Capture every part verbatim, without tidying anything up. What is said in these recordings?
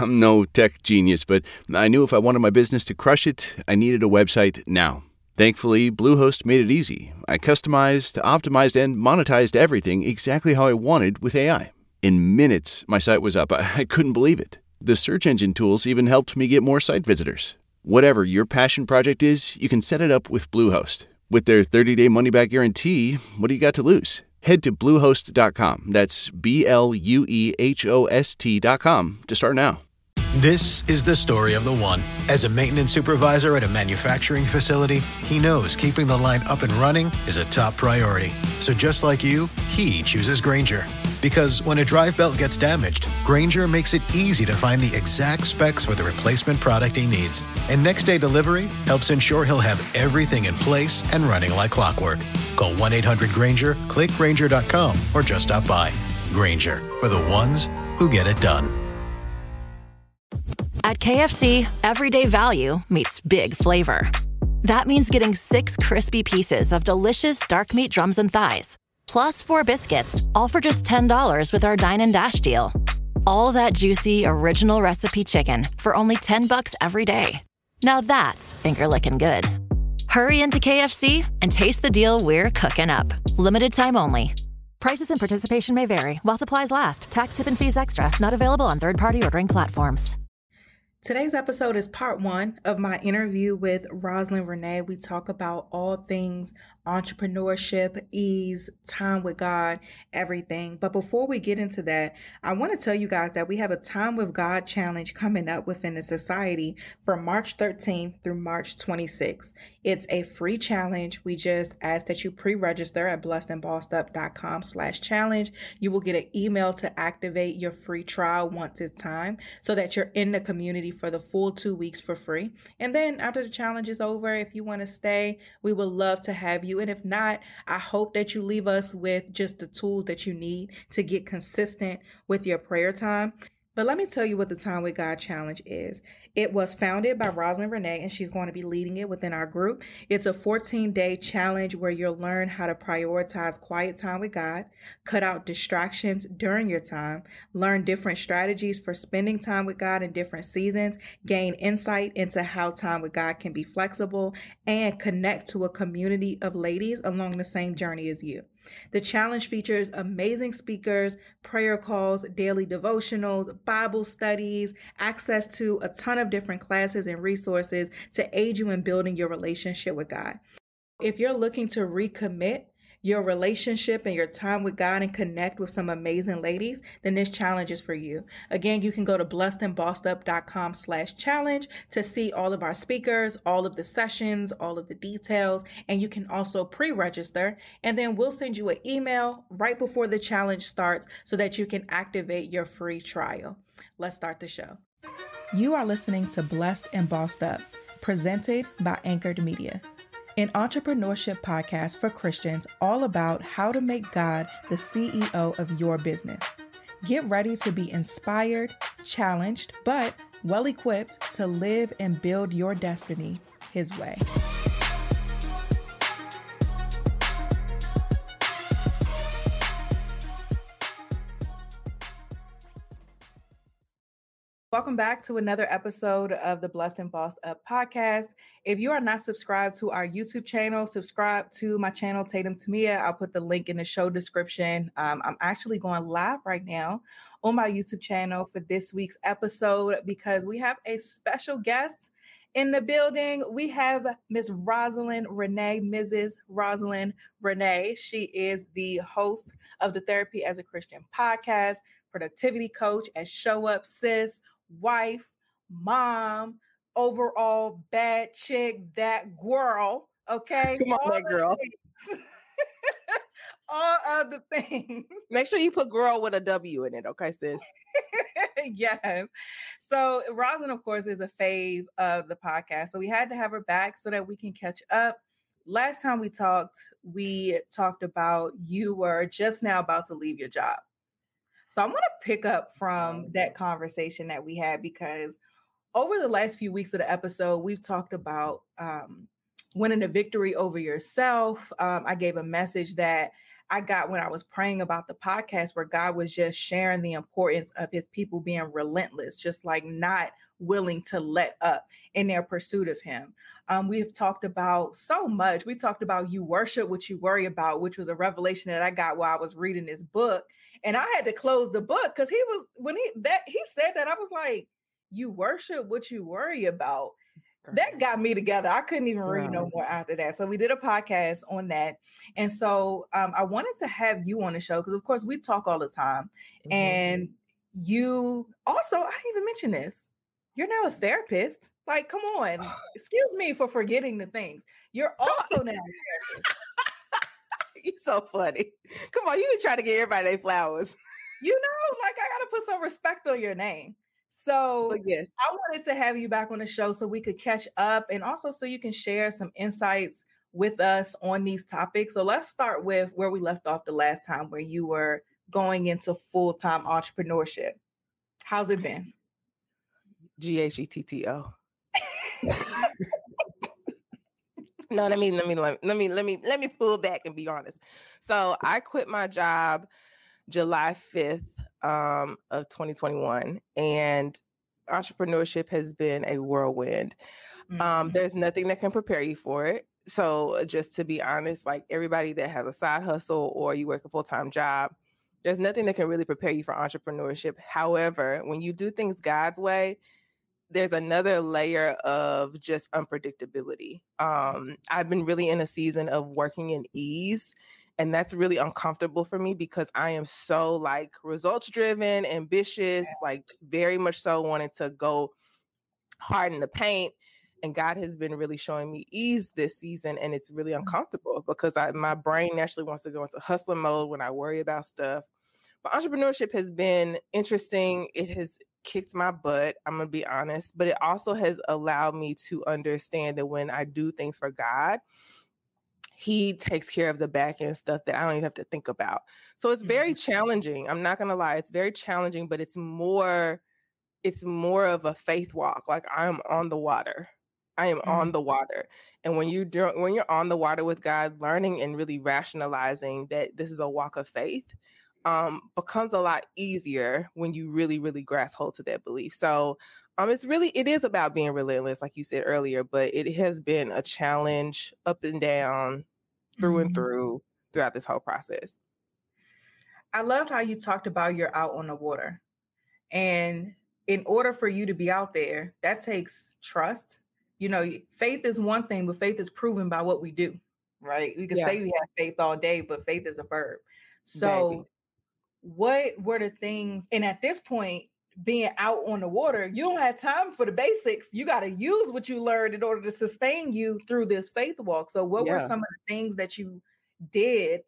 I'm no tech genius, but I knew if I wanted my business to crush it, I needed a website now. Thankfully, Bluehost made it easy. I customized, optimized, and monetized everything exactly how I wanted with A I. In minutes, my site was up. I, I couldn't believe it. The search engine tools even helped me get more site visitors. Whatever your passion project is, you can set it up with Bluehost. With their thirty-day money-back guarantee, what do you got to lose? Head to bluehost dot com. That's B L U E H O S T dot com to start now. This is the story of the one. As a maintenance supervisor at a manufacturing facility, he knows keeping the line up and running is a top priority. So just like you, he chooses Grainger. Because when a drive belt gets damaged, Grainger makes it easy to find the exact specs for the replacement product he needs. And next day delivery helps ensure he'll have everything in place and running like clockwork. Call one eight hundred Grainger, click Grainger dot com, or just stop by. Grainger, for the ones who get it done. At K F C, everyday value meets big flavor. That means getting six crispy pieces of delicious dark meat drums and thighs, plus four biscuits, all for just ten dollars with our Dine and Dash deal. All that juicy, original recipe chicken for only ten bucks every day. Now that's finger-licking good. Hurry into K F C and taste the deal we're cooking up. Limited time only. Prices and participation may vary while supplies last. Tax, tip, and fees extra. Not available on third-party ordering platforms. Today's episode is part one of my interview with Rosalind Renee. We talk about all things entrepreneurship, ease, time with God, everything. But before we get into that, I want to tell you guys that we have a Time with God challenge coming up within the society from March thirteenth through March twenty-sixth. It's a free challenge. We just ask that you pre-register at blessed and bossed up dot com slash challenge. You will get an email to activate your free trial once it's time so that you're in the community for the full two weeks for free. And then after the challenge is over, if you want to stay, we would love to have you. And if not, I hope that you leave us with just the tools that you need to get consistent with your prayer time. But let me tell you what the Time with God Challenge is. It was founded by Rosalind Renee, and she's going to be leading it within our group. It's a fourteen-day challenge where you'll learn how to prioritize quiet time with God, cut out distractions during your time, learn different strategies for spending time with God in different seasons, gain insight into how time with God can be flexible, and connect to a community of ladies along the same journey as you. The challenge features amazing speakers, prayer calls, daily devotionals, Bible studies, access to a ton of different classes and resources to aid you in building your relationship with God. If you're looking to recommit your relationship and your time with God and connect with some amazing ladies, then this challenge is for you. Again, you can go to blessed and bossed up dot com slash challenge to see all of our speakers, all of the sessions, all of the details, and you can also pre-register, and then we'll send you an email right before the challenge starts so that you can activate your free trial. Let's start the show. You are listening to Blessed and Bossed Up, presented by Anchored Media, an entrepreneurship podcast for Christians all about how to make God the C E O of your business. Get ready to be inspired, challenged, but well-equipped to live and build your destiny His way. Welcome back to another episode of the Blessed and Bossed Up podcast. If you are not subscribed to our YouTube channel, subscribe to my channel, Tatum Tamia. I'll put the link in the show description. Um, I'm actually going live right now on my YouTube channel for this week's episode because we have a special guest in the building. We have Miss Rosalind Renee, Missus Rosalind Renee. She is the host of the Therapy as a Christian podcast, productivity coach at Show Up Sis, wife, mom, overall bad chick, that girl, okay? Come on, all that girl. All other things. Make sure you put girl with a W in it, okay, sis? Yes. So Rosalind, of course, is a fave of the podcast. So we had to have her back so that we can catch up. Last time we talked, we talked about you were just now about to leave your job. So I want to pick up from that conversation that we had because over the last few weeks of the episode, we've talked about um, winning a victory over yourself. Um, I gave a message that I got when I was praying about the podcast, where God was just sharing the importance of his people being relentless, just like not willing to let up in their pursuit of him. Um, we've talked about so much. We talked about you worship what you worry about, which was a revelation that I got while I was reading this book. And I had to close the book because he was, when he that he said that, I was like, you worship what you worry about. That got me together. I couldn't even read no more after that. So we did a podcast on that. And so um, I wanted to have you on the show because, of course, we talk all the time. Mm-hmm. And you also, I didn't even mention this. You're now a therapist. Like, come on. Excuse me for forgetting the things. You're also now a therapist. You're so funny. Come on, you can try to get everybody their flowers. You know, like I got to put some respect on your name. So but yes, I wanted to have you back on the show so we could catch up and also so you can share some insights with us on these topics. So let's start with where we left off the last time, where you were going into full-time entrepreneurship. How's it been? G H E T T O. No, let me let me let me let me let me pull back and be honest. So I quit my job July fifth um, of twenty twenty-one, and entrepreneurship has been a whirlwind. Mm-hmm. Um, there's nothing that can prepare you for it. So just to be honest, like everybody that has a side hustle or you work a full-time job, there's nothing that can really prepare you for entrepreneurship. However, when you do things God's way, there's another layer of just unpredictability. Um, I've been really in a season of working in ease, and that's really uncomfortable for me because I am so like results driven, ambitious, like very much so wanting to go hard in the paint. And God has been really showing me ease this season, and it's really uncomfortable because I, my brain naturally wants to go into hustler mode when I worry about stuff. But entrepreneurship has been interesting. It has kicked my butt, I'm going to be honest, but it also has allowed me to understand that when I do things for God, he takes care of the back end stuff that I don't even have to think about. So it's very mm-hmm. challenging. I'm not going to lie. It's very challenging, but it's more, it's more of a faith walk. Like I'm on the water. I am mm-hmm. on the water. And when you do, when you're on the water with God, learning and really rationalizing that this is a walk of faith, um, becomes a lot easier when you really, really grasp hold to that belief. So um, it's really, it is about being relentless, like you said earlier, but it has been a challenge up and down, through mm-hmm. and through, throughout this whole process. I loved how you talked about you're out on the water. And in order for you to be out there, that takes trust. You know, faith is one thing, but faith is proven by what we do, right? We can yeah. say we have faith all day, but faith is a verb. So Baby. What were the things, and at this point, being out on the water, you don't have time for the basics. You got to use what you learned in order to sustain you through this faith walk. So what yeah. were some of the things that you did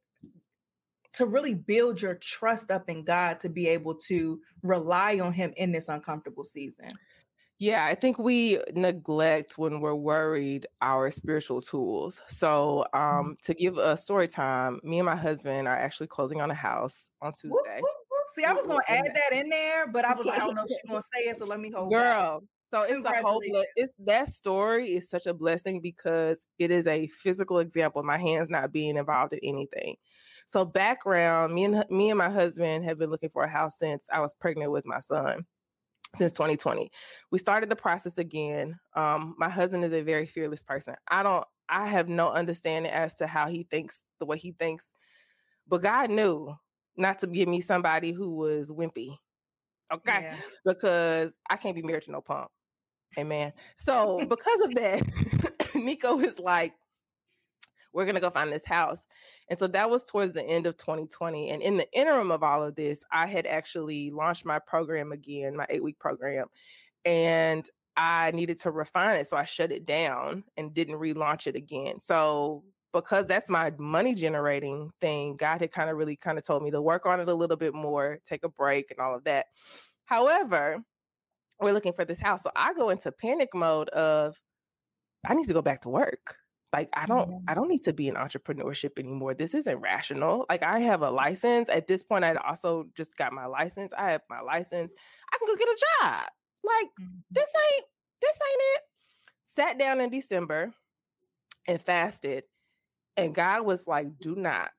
to really build your trust up in God to be able to rely on him in this uncomfortable season? Yeah, I think we neglect when we're worried our spiritual tools. So um, to give a story time, me and my husband are actually closing on a house on Tuesday. Whoop, whoop, whoop. See, I was going to add that in there, but I was like, I don't know if she's going to say it, so let me hold Girl, back. So it's a whole, it's that story is such a blessing because it is a physical example of my hands not being involved in anything. So background, me and me and my husband have been looking for a house since I was pregnant with my son. Since twenty twenty, we started the process again. Um, my husband is a very fearless person. I don't, I have no understanding as to how he thinks, the way he thinks, but God knew not to give me somebody who was wimpy. Okay. Yeah. Because I can't be married to no punk. Amen. So because of that, Nico is like, we're going to go find this house. And so that was towards the end of twenty twenty. And in the interim of all of this, I had actually launched my program again, my eight week program, and I needed to refine it. So I shut it down and didn't relaunch it again. So because that's my money generating thing, God had kind of really kind of told me to work on it a little bit more, take a break and all of that. However, we're looking for this house. So I go into panic mode of, I need to go back to work. Like, I don't, mm-hmm. I don't need to be in entrepreneurship anymore. This isn't rational. Like, I have a license. At this point, I'd also just got my license. I have my license. I can go get a job. Like, mm-hmm. this ain't, this ain't it. Sat down in December and fasted. And God was like, do not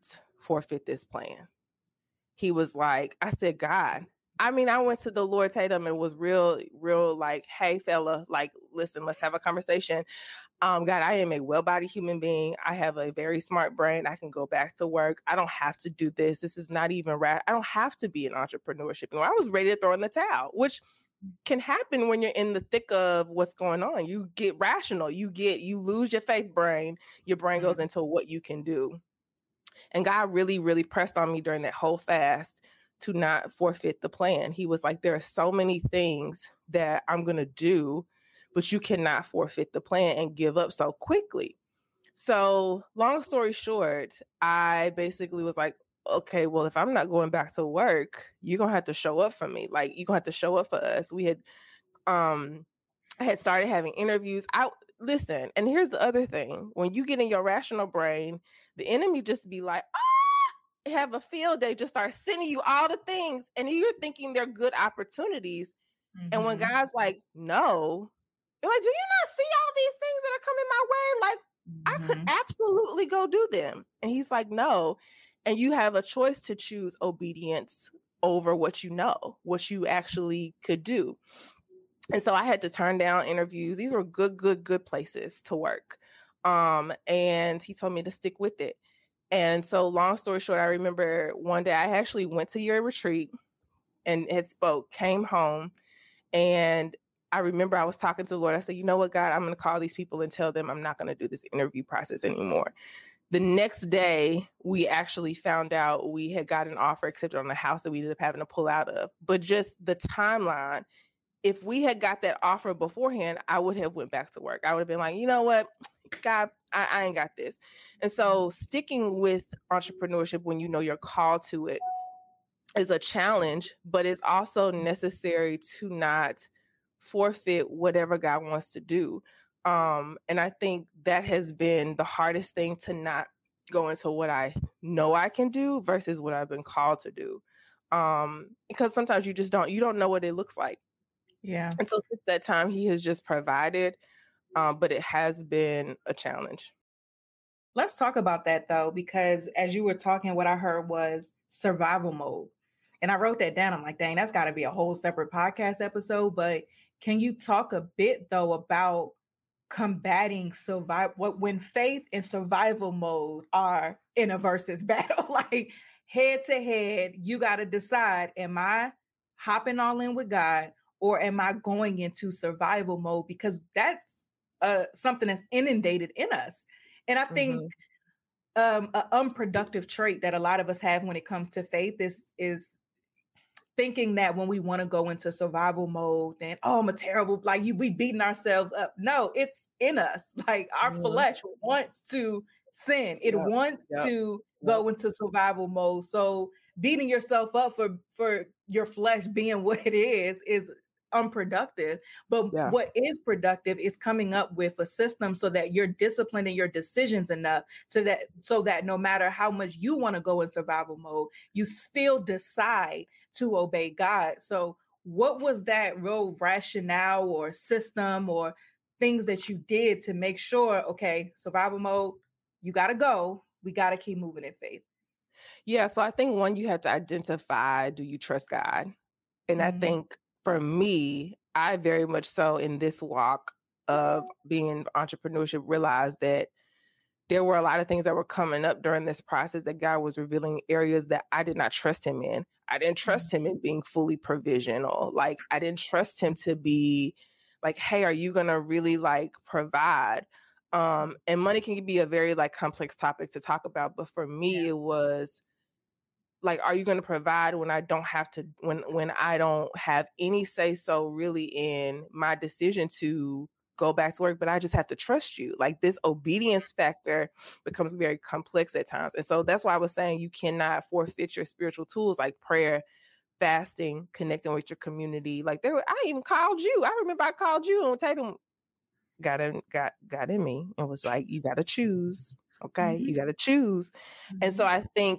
forfeit this plan. He was like, I said, God, I mean, I went to the Lord Tatum and was real, real like, hey, fella, like, listen, let's have a conversation. Um, God, I am a well-bodied human being. I have a very smart brain. I can go back to work. I don't have to do this. This is not even right. I don't have to be in entrepreneurship. You know, I was ready to throw in the towel, which can happen when you're in the thick of what's going on. You get rational. You get, you lose your faith brain. Your brain goes into what you can do. And God really, really pressed on me during that whole fast to not forfeit the plan. He was like, there are so many things that I'm going to do, but you cannot forfeit the plan and give up so quickly. So long story short, I basically was like, okay, well, if I'm not going back to work, you're going to have to show up for me. Like, you're going to have to show up for us. We had, um, I had started having interviews. I listen, and here's the other thing. When you get in your rational brain, the enemy just be like, ah, have a field day, just start sending you all the things. And you're thinking they're good opportunities. Mm-hmm. And when God's like, no, you're like, do you not see all these things that are coming my way? Like, mm-hmm. I could absolutely go do them. And he's like, no. And you have a choice to choose obedience over what you know, what you actually could do. And so I had to turn down interviews. These were good, good, good places to work. Um, and he told me to stick with it. And so long story short, I remember one day I actually went to your retreat and had spoke, came home. And I remember I was talking to the Lord. I said, you know what, God, I'm going to call these people and tell them I'm not going to do this interview process anymore. The next day, we actually found out we had got an offer accepted on the house that we ended up having to pull out of. But just the timeline, if we had got that offer beforehand, I would have went back to work. I would have been like, you know what, God, I, I ain't got this. And so sticking with entrepreneurship when you know you're called to it is a challenge, but it's also necessary to not forfeit whatever God wants to do. Um, and I think that has been the hardest thing, to not go into what I know I can do versus what I've been called to do. Um, because sometimes you just don't, you don't know what it looks like. Yeah. And so since that time, he has just provided, um, but it has been a challenge. Let's talk about that though, because as you were talking, what I heard was survival mode. And I wrote that down. I'm like, dang, that's got to be a whole separate podcast episode. But can you talk a bit though about combating survival, what when faith and survival mode are in a versus battle, like head to head, you got to decide, am I hopping all in with God or am I going into survival mode? Because that's uh, something that's inundated in us. And I think mm-hmm. um, an unproductive trait that a lot of us have when it comes to faith is, is thinking that when we want to go into survival mode, then, oh, I'm a terrible, like you, we beating ourselves up. No, it's in us. Like our mm-hmm. flesh wants to sin. It yep. wants yep. to yep. go into survival mode. So beating yourself up for, for your flesh being what it is, is unproductive. But yeah. what is productive is coming up with a system so that you're disciplined in your decisions enough so that so that no matter how much you want to go in survival mode, you still decide to obey God. So what was that real rationale or system or things that you did to make sure, okay, survival mode, you got to go. We got to keep moving in faith. Yeah. So I think one, you have to identify, do you trust God? And mm-hmm. I think for me, I very much so in this walk of being in entrepreneurship realized that there were a lot of things that were coming up during this process that God was revealing areas that I did not trust him in. I didn't trust him in being fully provisional. Like I didn't trust him to be like, hey, are you going to really like provide? Um, and money can be a very like complex topic to talk about. But for me, yeah. it was like, are you going to provide when I don't have to, when, when I don't have any say so really in my decision to go back to work, but I just have to trust you. Like this obedience factor becomes very complex at times. And so that's why I was saying you cannot forfeit your spiritual tools like prayer, fasting, connecting with your community. Like there, were, I even called you. I remember I called you and Tatum got in, got, got in me and was like, you got to choose. Okay. Mm-hmm. You got to choose. Mm-hmm. And so I think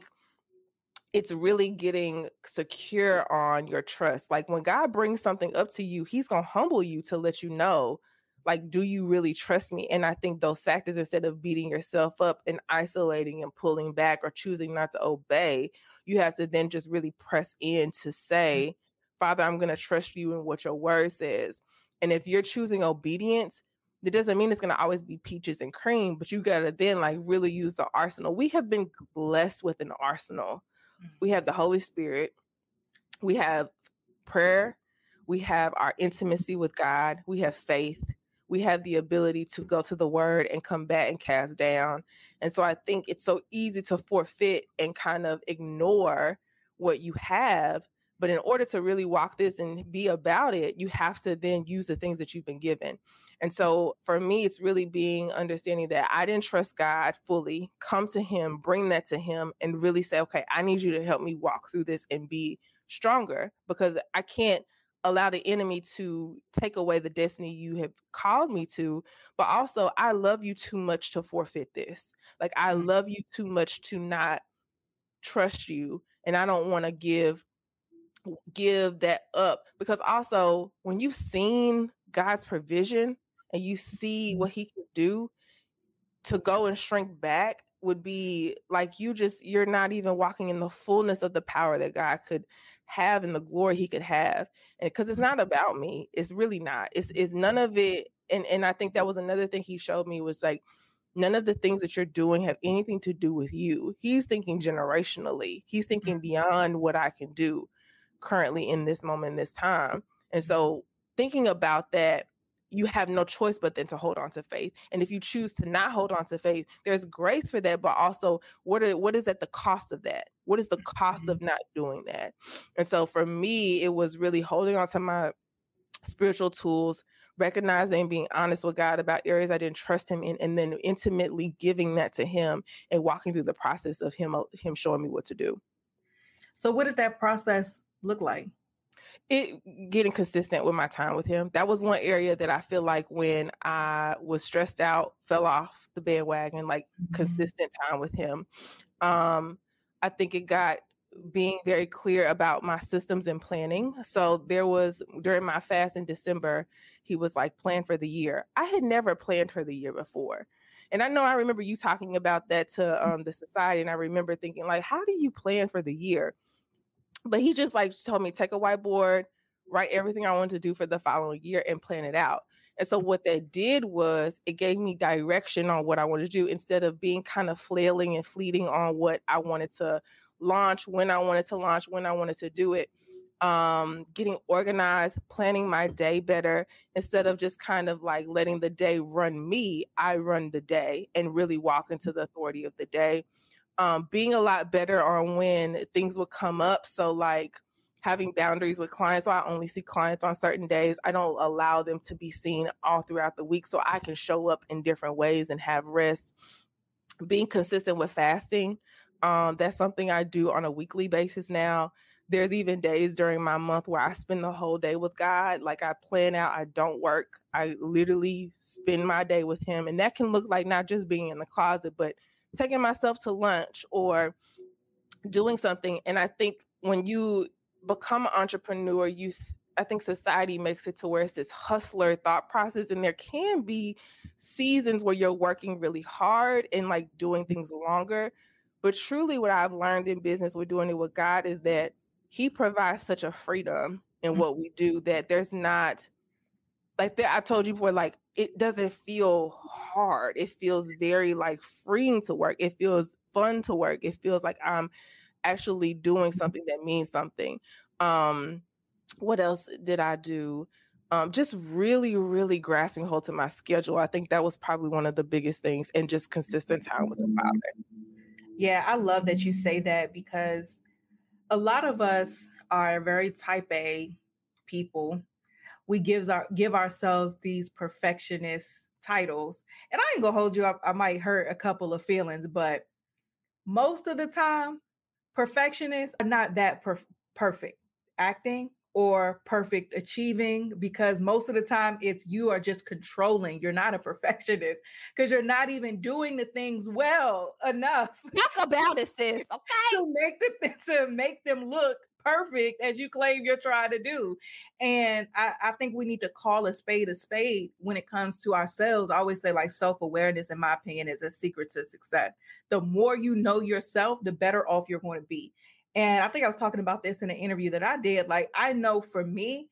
it's really getting secure on your trust. Like when God brings something up to you, he's going to humble you to let you know, Like, do you really trust me? And I think those factors, instead of beating yourself up and isolating and pulling back or choosing not to obey, you have to then just really press in to say, Father, I'm going to trust you in what your word says. And if you're choosing obedience, that doesn't mean it's going to always be peaches and cream, but you got to then like really use the arsenal. We have been blessed with an arsenal. We have the Holy Spirit. We have prayer. We have our intimacy with God. We have faith. We have the ability to go to the word and combat and cast down. And so I think it's so easy to forfeit and kind of ignore what you have. But in order to really walk this and be about it, you have to then use the things that you've been given. And so for me, it's really being understanding that I didn't trust God fully, come to him, bring that to him, and really say, okay, I need you to help me walk through this and be stronger, because I can't allow the enemy to take away the destiny you have called me to. But also, I love you too much to forfeit this. Like, I love you too much to not trust you. And I don't want to give give that up, because also when you've seen God's provision and you see what he can do, to go and shrink back would be like you just you're not even walking in the fullness of the power that God could have and the glory he could have. And because it's not about me, it's really not. It's it's none of it. And and I think that was another thing he showed me, was like, none of the things that you're doing have anything to do with you. He's thinking generationally. He's thinking beyond what I can do currently in this moment, in this time. And so thinking about that, you have no choice but then to hold on to faith. And if you choose to not hold on to faith, there's grace for that. But also, what are, what is at the cost of that? What is the cost of not doing that? And so for me, it was really holding on to my spiritual tools, recognizing and being honest with God about areas I didn't trust him in, and then intimately giving that to him and walking through the process of him, him showing me what to do. So what did that process look like? It getting consistent with my time with him. That was one area that I feel like when I was stressed out, fell off the bandwagon, like mm-hmm. consistent time with him. Um, I think it got being very clear about my systems and planning. So there was, during my fast in December, he was like, plan for the year. I had never planned for the year before. And I know I remember you talking about that to um, the society. And I remember thinking like, how do you plan for the year? But he just like told me, take a whiteboard, write everything I want to do for the following year and plan it out. And so what that did was it gave me direction on what I wanted to do, instead of being kind of flailing and fleeting on what I wanted to launch, when I wanted to launch, when I wanted to do it. Um, getting organized, planning my day better, instead of just kind of like letting the day run me, I run the day and really walk into the authority of the day. Um, being a lot better on when things would come up. So like having boundaries with clients. So I only see clients on certain days. I don't allow them to be seen all throughout the week, so I can show up in different ways and have rest. Being consistent with fasting. Um, that's something I do on a weekly basis now. There's even days during my month where I spend the whole day with God. Like I plan out, I don't work. I literally spend my day with him. And that can look like not just being in the closet, but taking myself to lunch or doing something. And I think when you become an entrepreneur, you, th- I think society makes it to where it's this hustler thought process. And there can be seasons where you're working really hard and like doing things longer. But truly what I've learned in business with doing it with God is that he provides such a freedom in mm-hmm. what we do, that there's not like that. I told you before, like it doesn't feel hard. It feels very like freeing to work. It feels fun to work. It feels like I'm actually doing something that means something. Um, what else did I do? Um, just really, really grasping hold to my schedule. I think that was probably one of the biggest things, and just consistent time with the Father. Yeah, I love that you say that, because a lot of us are very type A people. We gives our give ourselves these perfectionist titles. And I ain't gonna hold you up. I might hurt a couple of feelings, but most of the time, perfectionists are not that perf- perfect acting or perfect achieving, because most of the time it's you are just controlling. You're not a perfectionist because you're not even doing the things well enough. Talk about it, sis. Okay. to make the to make them look perfect as you claim you're trying to do. And I, I think we need to call a spade a spade when it comes to ourselves. I always say, like, self-awareness, in my opinion, is a secret to success. The more you know yourself, the better off you're going to be. And I think I was talking about this in an interview that I did. Like, I know for me,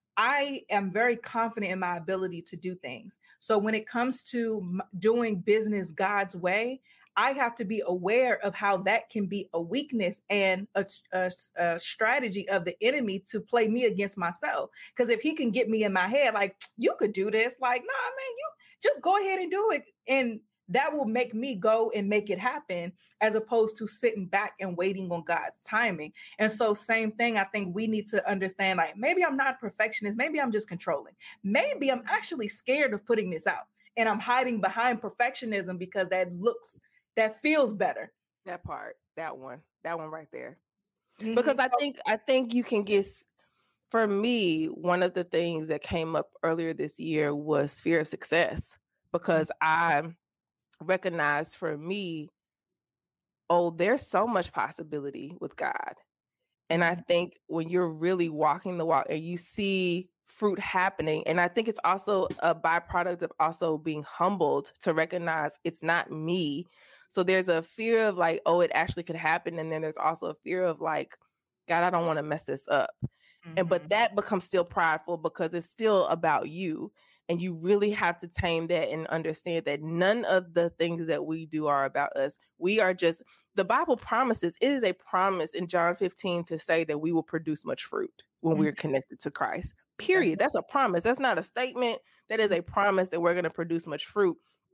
I am very confident in my ability to do things. So when it comes to doing business God's way, I have to be aware of how that can be a weakness and a, a, a strategy of the enemy to play me against myself. Because if he can get me in my head, like, you could do this, like, nah, man, you just go ahead and do it. And that will make me go and make it happen, as opposed to sitting back and waiting on God's timing. And so same thing, I think we need to understand, like, maybe I'm not a perfectionist. Maybe I'm just controlling. Maybe I'm actually scared of putting this out and I'm hiding behind perfectionism because that looks, that feels better. That part, that one, that one right there. Mm-hmm. Because I think, I think you can get, for me, one of the things that came up earlier this year was fear of success, because I recognized for me, oh, there's so much possibility with God. And I think when you're really walking the walk and you see fruit happening, and I think it's also a byproduct of also being humbled to recognize it's not me. So there's a fear of like, oh, it actually could happen. And then there's also a fear of like, God, I don't want to mess this up. Mm-hmm. And but that becomes still prideful because it's still about you. And you really have to tame that and understand that none of the things that we do are about us. We are just, the Bible promises, it is a promise in John fifteen to say that we will produce much fruit when mm-hmm. we're connected to Christ. Period. That's a promise. That's not a statement. That is a promise that we're going to produce much fruit.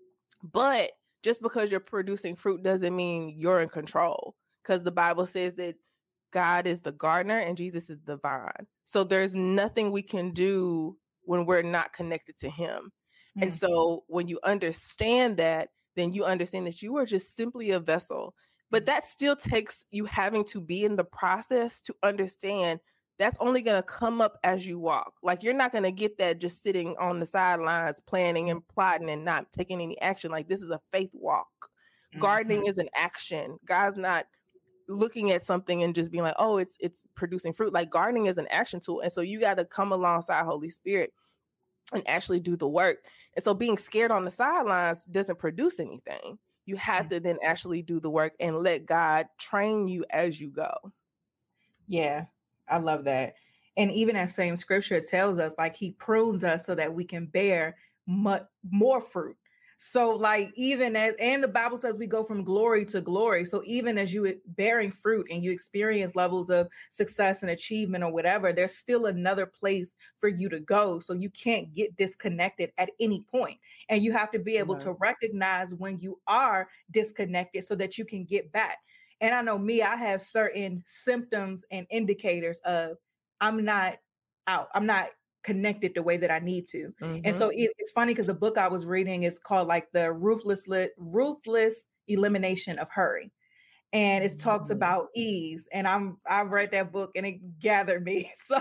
But just because you're producing fruit doesn't mean you're in control, because the Bible says that God is the gardener and Jesus is the vine. So there's nothing we can do when we're not connected to him. Mm-hmm. And so when you understand that, then you understand that you are just simply a vessel. But that still takes you having to be in the process to understand that's only going to come up as you walk. Like, you're not going to get that just sitting on the sidelines, planning and plotting and not taking any action. Like, this is a faith walk. Mm-hmm. Gardening is an action. God's not looking at something and just being like, oh, it's it's producing fruit. Like, gardening is an action tool. And so you got to come alongside Holy Spirit and actually do the work. And so being scared on the sidelines doesn't produce anything. You have to then actually do the work and let God train you as you go. Yeah, I love that. And even that same scripture tells us, like, he prunes us so that we can bear much more fruit. So like, even as, and the Bible says we go from glory to glory. So even as you bearing fruit and you experience levels of success and achievement or whatever, there's still another place for you to go. So you can't get disconnected at any point. And you have to be able mm-hmm. to recognize when you are disconnected so that you can get back. And I know me, I have certain symptoms and indicators of I'm not out. I'm not connected the way that I need to. Mm-hmm. And so it, it's funny because the book I was reading is called like the ruthless, ruthless elimination of hurry. And it talks mm-hmm. about ease. And I'm, I read that book and it gathered me. So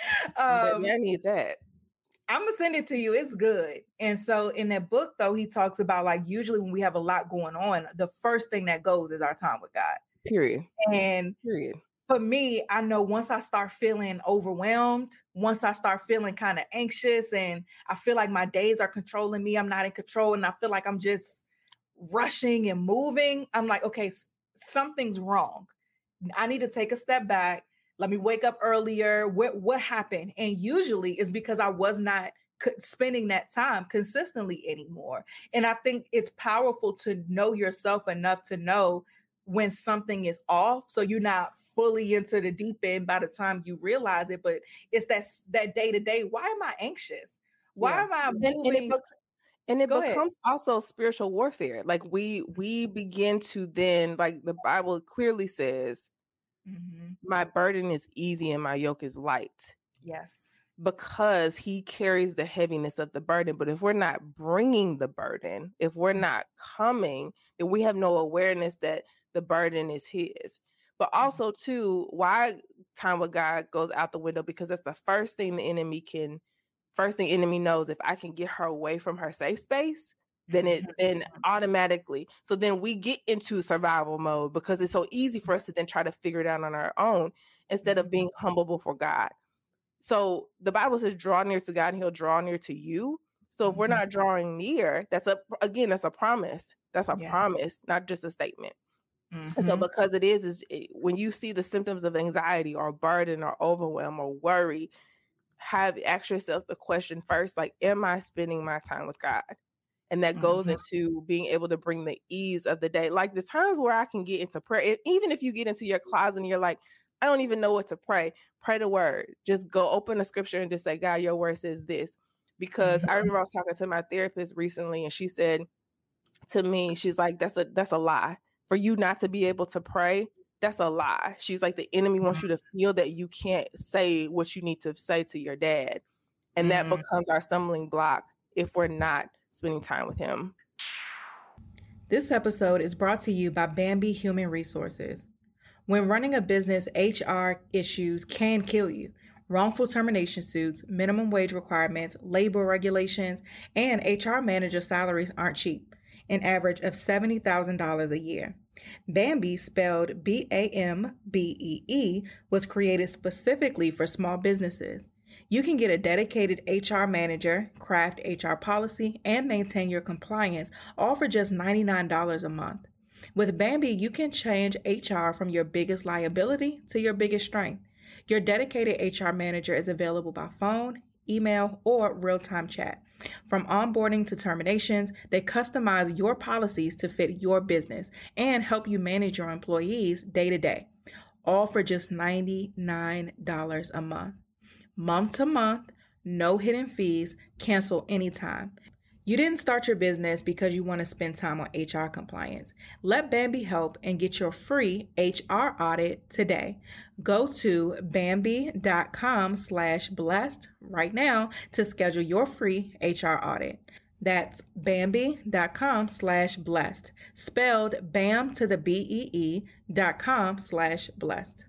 um, I need that. I'm gonna send it to you. It's good. And so in that book though, he talks about like, usually when we have a lot going on, the first thing that goes is our time with God. Period. And period. For me, I know once I start feeling overwhelmed, once I start feeling kind of anxious and I feel like my days are controlling me, I'm not in control, and I feel like I'm just rushing and moving, I'm like, okay, something's wrong. I need to take a step back. Let me wake up earlier. What, what happened? And usually it's because I was not spending that time consistently anymore. And I think it's powerful to know yourself enough to know when something is off, so you're not fully into the deep end by the time you realize it. But it's that that day to day. Why am I anxious? Why yeah. am I moving? And, and it, and it becomes ahead. Also spiritual warfare. Like we we begin to then, like the Bible clearly says, mm-hmm. my burden is easy and my yoke is light. Yes. Because he carries the heaviness of the burden. But if we're not bringing the burden, if we're not coming, then we have no awareness that the burden is his. But also too, why time with God goes out the window, because that's the first thing the enemy can, first thing the enemy knows, if I can get her away from her safe space, then it then automatically, so then we get into survival mode because it's so easy for us to then try to figure it out on our own. instead of being humble before God. So the Bible says, draw near to God and he'll draw near to you. So if we're not drawing near, that's a, again, that's a promise. That's a yeah. promise, not just a statement. Mm-hmm. And so because it is, is it, when you see the symptoms of anxiety or burden or overwhelm or worry, have ask yourself the question first, like, am I spending my time with God? And that goes mm-hmm. into being able to bring the ease of the day. Like the times where I can get into prayer, if, even if you get into your closet and you're like, I don't even know what to pray, pray the word. Just go open the scripture and just say, God, your word says this. Because mm-hmm. I remember I was talking to my therapist recently and she said to me, she's like, that's a, that's a lie. For you not to be able to pray, that's a lie. She's like, the enemy wants you to feel that you can't say what you need to say to your dad. And mm-hmm. that becomes our stumbling block if we're not spending time with him. This episode is brought to you by Bambee Human Resources. When running a business, H R issues can kill you. Wrongful termination suits, minimum wage requirements, labor regulations, and H R manager salaries aren't cheap, an average of seventy thousand dollars a year. Bambee, spelled B A M B E E, was created specifically for small businesses. You can get a dedicated H R manager, craft H R policy, and maintain your compliance, all for just ninety-nine dollars a month. With Bambee, you can change H R from your biggest liability to your biggest strength. Your dedicated H R manager is available by phone, email, or real-time chat. From onboarding to terminations, they customize your policies to fit your business and help you manage your employees day to day, all for just ninety-nine dollars a month. Month to month, no hidden fees, cancel anytime. You didn't start your business because you want to spend time on H R compliance. Let Bambee help and get your free H R audit today. Go to Bambee.com slash blessed right now to schedule your free H R audit. That's Bambee.com slash blessed. Spelled BAM to the B E E dot com slash blessed.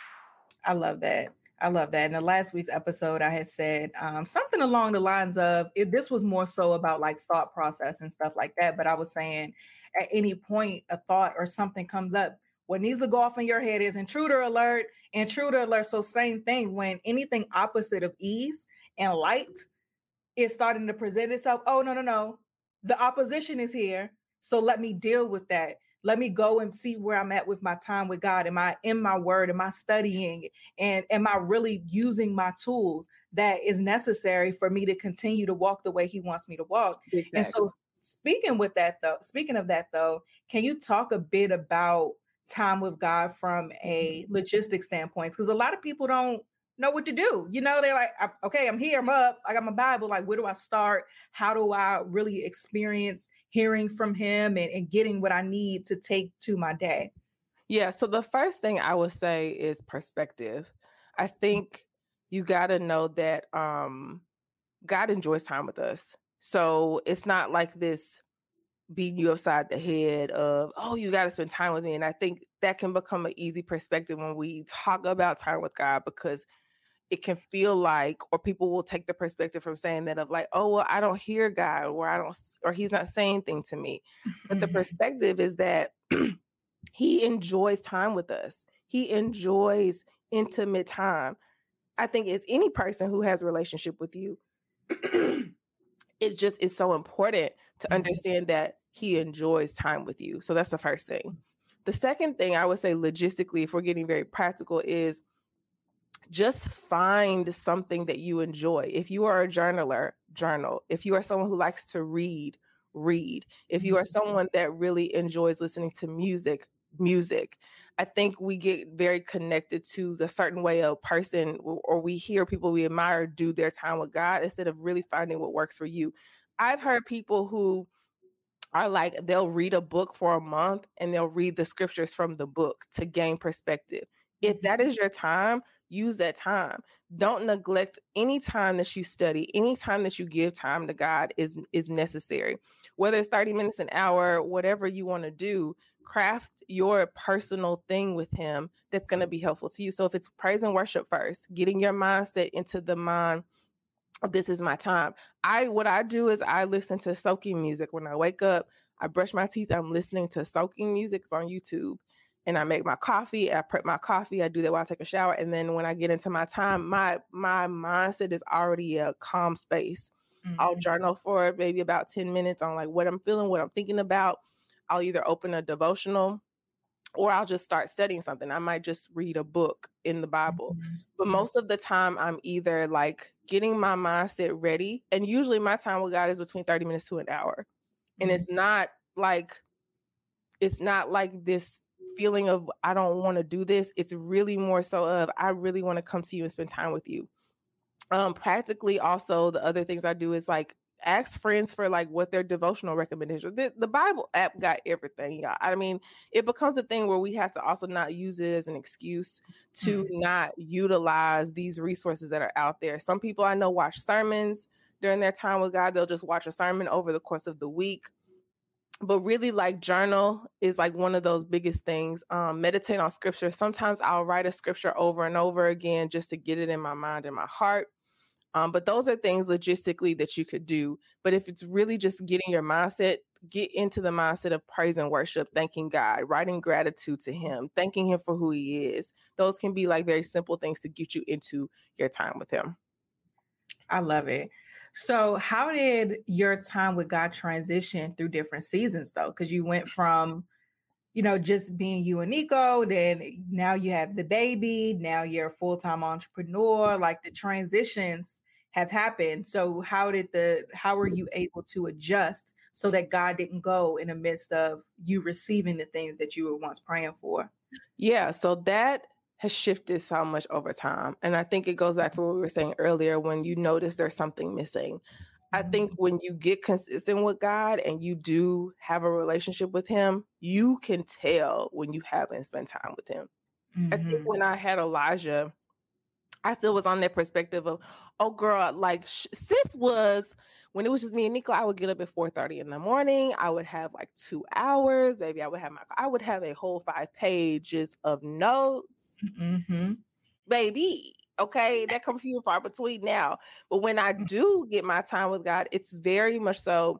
I love that. I love that. In the last week's episode, I had said um, something along the lines of, it, this was more so about like thought process and stuff like that. But I was saying at any point, a thought or something comes up, what needs to go off in your head is intruder alert, intruder alert. So same thing, when anything opposite of ease and light is starting to present itself. Oh, no, no, no. The opposition is here. So let me deal with that. Let me go and see where I'm at with my time with God. Am I in my word? Am I studying? And am I really using my tools that is necessary for me to continue to walk the way he wants me to walk? Big and so speaking with that, though, speaking of that, though, can you talk a bit about time with God from a logistics standpoint? Because a lot of people don't know what to do. You know, they're like, okay, I'm here, I'm up, I got my Bible. Like, where do I start? How do I really experience hearing from him and, and getting what I need to take to my day? Yeah. So the first thing I would say is perspective. I think you got to know that um, God enjoys time with us. So it's not like this beating you upside the head of, oh, you got to spend time with me. And I think that can become an easy perspective when we talk about time with God, because it can feel like, or people will take the perspective from saying that of like, oh, well, I don't hear God, or I don't, or he's not saying anything to me. But the perspective is that he enjoys time with us. He enjoys intimate time. I think it's any person who has a relationship with you. It just is so important to understand that he enjoys time with you. So that's the first thing. The second thing I would say logistically, if we're getting very practical, is just find something that you enjoy. If you are a journaler, journal. If you are someone who likes to read, read. If you are someone that really enjoys listening to music, music. I think we get very connected to the certain way a person, or we hear people we admire do their time with God, instead of really finding what works for you. I've heard people who are like, they'll read a book for a month and they'll read the scriptures from the book to gain perspective. If that is your time, use that time. Don't neglect any time that you study. Any time that you give time to God is, is necessary. Whether it's thirty minutes, an hour, whatever you want to do, craft your personal thing with him that's going to be helpful to you. So if it's praise and worship first, getting your mindset into the mind of this is my time. I, what I do is I listen to soaking music. When I wake up, I brush my teeth, I'm listening to soaking music. It's on YouTube. and I make my coffee. I prep my coffee. I do that while I take a shower. And then when I get into my time, my my mindset is already a calm space. Mm-hmm. I'll journal for maybe about ten minutes on like what I'm feeling, what I'm thinking about. I'll either open a devotional or I'll just start studying something. I might just read a book in the Bible. Mm-hmm. But most of the time I'm either like getting my mindset ready. And usually my time with God is between thirty minutes to an hour. Mm-hmm. And it's not like, it's not like this feeling of, I don't want to do this. It's really more so of, I really want to come to you and spend time with you. Um, practically also the other things I do is like ask friends for like what their devotional recommendations. The, the Bible app got everything. Y'all. I mean, it becomes a thing where we have to also not use it as an excuse to mm-hmm. not utilize these resources that are out there. Some people I know watch sermons during their time with God. They'll just watch a sermon over the course of the week. But really like journal is like one of those biggest things. Um, meditate on scripture. Sometimes I'll write a scripture over and over again just to get it in my mind and my heart. Um, but those are things logistically that you could do. But if it's really just getting your mindset, get into the mindset of praise and worship, thanking God, writing gratitude to him, thanking him for who he is. Those can be like very simple things to get you into your time with him. I love it. So how did your time with God transition through different seasons though? Because you went from, you know, just being you and Nico, then now you have the baby, now you're a full-time entrepreneur, like the transitions have happened. So how did the, how were you able to adjust so that God didn't go in the midst of you receiving the things that you were once praying for? Yeah. So that has shifted so much over time. And I think it goes back to what we were saying earlier, when you notice there's something missing. I think when you get consistent with God and you do have a relationship with him, you can tell when you haven't spent time with him. Mm-hmm. I think when I had Elijah, I still was on that perspective of, oh girl, like sh- sis was, when it was just me and Nico, I would get up at four thirty in the morning. I would have like two hours. Maybe I would have my, I would have a whole five pages of notes. Mm-hmm. Baby. Okay, that comes few and far between now. But when I do get my time with God, it's very much so,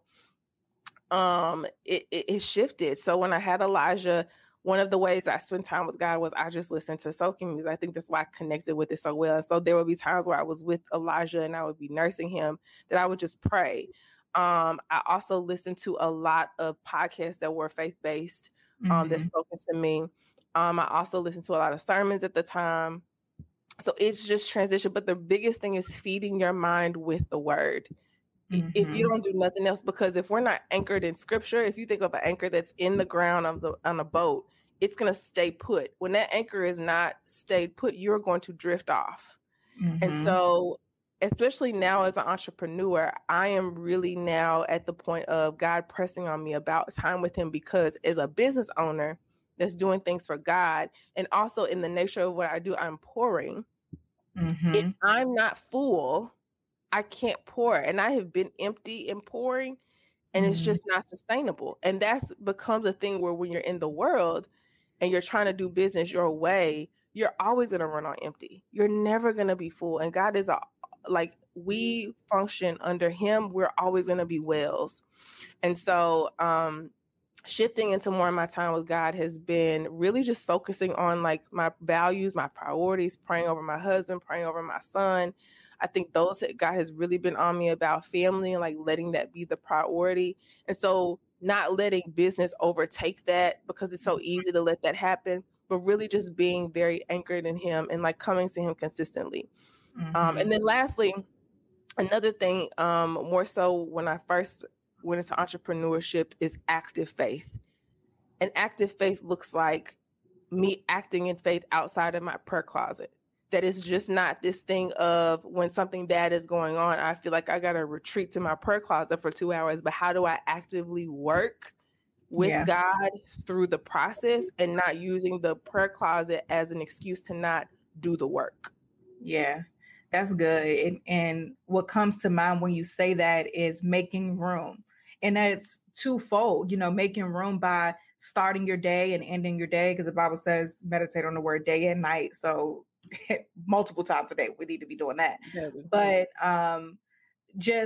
um, it, it, it shifted. So when I had Elijah, one of the ways I spent time with God was I just listened to soaking music. I think that's why I connected with it so well. So there would be times where I was with Elijah and I would be nursing him, that I would just pray. Um, I also listened to a lot of podcasts that were faith-based, um, mm-hmm. that spoken to me. Um, I also listened to a lot of sermons at the time. So it's just transition. But the biggest thing is feeding your mind with the word. Mm-hmm. If you don't do nothing else, because if we're not anchored in scripture, if you think of an anchor that's in the ground of the, on a boat, it's going to stay put. When that anchor is not stayed put, you're going to drift off. Mm-hmm. And so, especially now as an entrepreneur, I am really now at the point of God pressing on me about time with him, because as a business owner that's doing things for God, and also in the nature of what I do, I'm pouring. Mm-hmm. If I'm not full, I can't pour. And I have been empty and pouring, and mm-hmm. it's just not sustainable. And that's becomes a thing where when you're in the world and you're trying to do business your way, you're always going to run on empty. You're never going to be full. And God is a, like, we function under him. We're always going to be wells. And so, um, shifting into more of my time with God has been really just focusing on like my values, my priorities, praying over my husband, praying over my son. I think those God has really been on me about family and like letting that be the priority. And so not letting business overtake that, because it's so easy to let that happen, but really just being very anchored in him and like coming to him consistently. Mm-hmm. Um, and then lastly, another thing, um, more so when I first went into entrepreneurship, is active faith. And active faith looks like me acting in faith outside of my prayer closet. That is just not this thing of when something bad is going on, I feel like I got to retreat to my prayer closet for two hours. But how do I actively work with yeah. God through the process, and not using the prayer closet as an excuse to not do the work? Yeah, that's good. And, and what comes to mind when you say that is making room. And that's twofold, you know, making room by starting your day and ending your day, because the Bible says meditate on the word day and night. So multiple times a day, we need to be doing that. Yeah, but um, just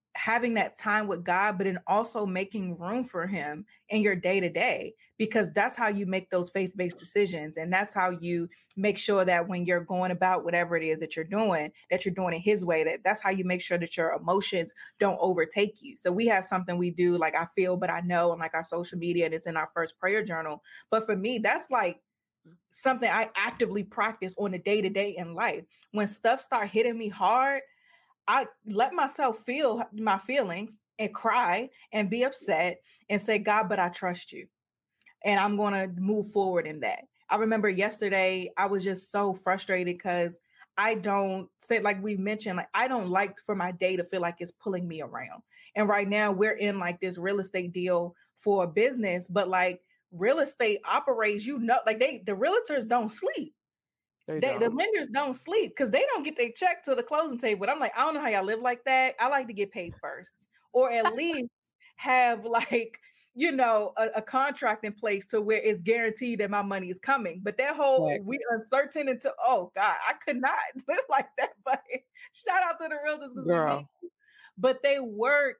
having that time with God, but then also making room for him in your day to day, because that's how you make those faith-based decisions. And that's how you make sure that when you're going about whatever it is that you're doing, that you're doing it his way, that that's how you make sure that your emotions don't overtake you. So we have something we do, like I feel, but I know, and like our social media, and it's in our first prayer journal. But for me, that's like something I actively practice on a day to day in life. When stuff start hitting me hard, I let myself feel my feelings and cry and be upset and say, God, but I trust you. And I'm going to move forward in that. I remember yesterday, I was just so frustrated because I don't say, like we mentioned, like I don't like for my day to feel like it's pulling me around. And right now we're in like this real estate deal for a business, but like real estate operates, you know, like they, the realtors don't sleep. They they, don't. The lenders don't sleep because they don't get their check to the closing table. But I'm like, I don't know how y'all live like that. I like to get paid first, or at least have like, you know, a, a contract in place to where it's guaranteed that my money is coming. But that whole yes. we uncertain until, oh God, I could not live like that. But shout out to the realtors, girl. But they work